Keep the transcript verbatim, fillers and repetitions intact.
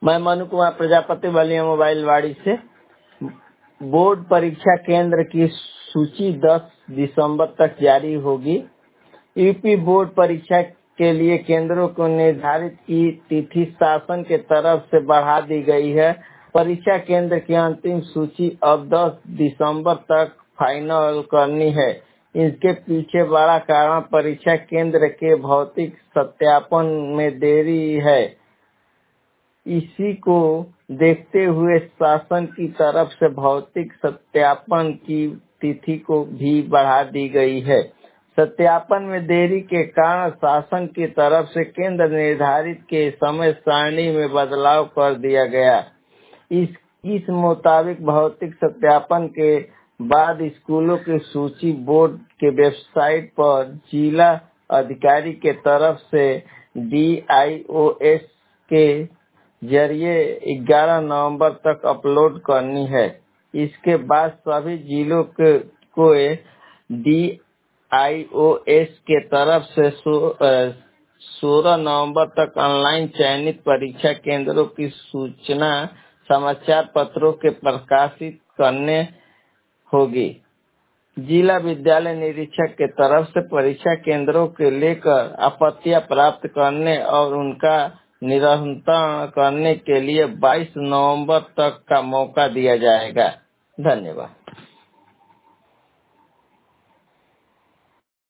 मैं मनु कुमार प्रजापति बलिया मोबाइल वाड़ी से। बोर्ड परीक्षा केंद्र की सूची दस दिसंबर तक जारी होगी। यूपी बोर्ड परीक्षा के लिए केंद्रों को निर्धारित की तिथि शासन के तरफ से बढ़ा दी गई है। परीक्षा केंद्र की अंतिम सूची अब दस दिसंबर तक फाइनल करनी है। इसके पीछे बड़ा कारण परीक्षा केंद्र के भौतिक सत्यापन में देरी है। इसी को देखते हुए शासन की तरफ से भौतिक सत्यापन की तिथि को भी बढ़ा दी गई है। सत्यापन में देरी के कारण शासन की तरफ से केंद्र निर्धारित के समय सारणी में बदलाव कर दिया गया। इस इस मुताबिक भौतिक सत्यापन के बाद स्कूलों की सूची बोर्ड के वेबसाइट पर जिला अधिकारी के तरफ से डी आई ओ एस के जरिए ग्यारह नवंबर तक अपलोड करनी है। इसके बाद सभी जिलों के को डी आई ओ एस के तरफ से सोलह नवंबर तक ऑनलाइन चयनित परीक्षा केंद्रों की सूचना समाचार पत्रों के प्रकाशित करने होगी। जिला विद्यालय निरीक्षक के तरफ से परीक्षा केंद्रों के लेकर आपत्तियां प्राप्त करने और उनका निरंतरण करने के लिए बाईस नवंबर तक का मौका दिया जाएगा। धन्यवाद।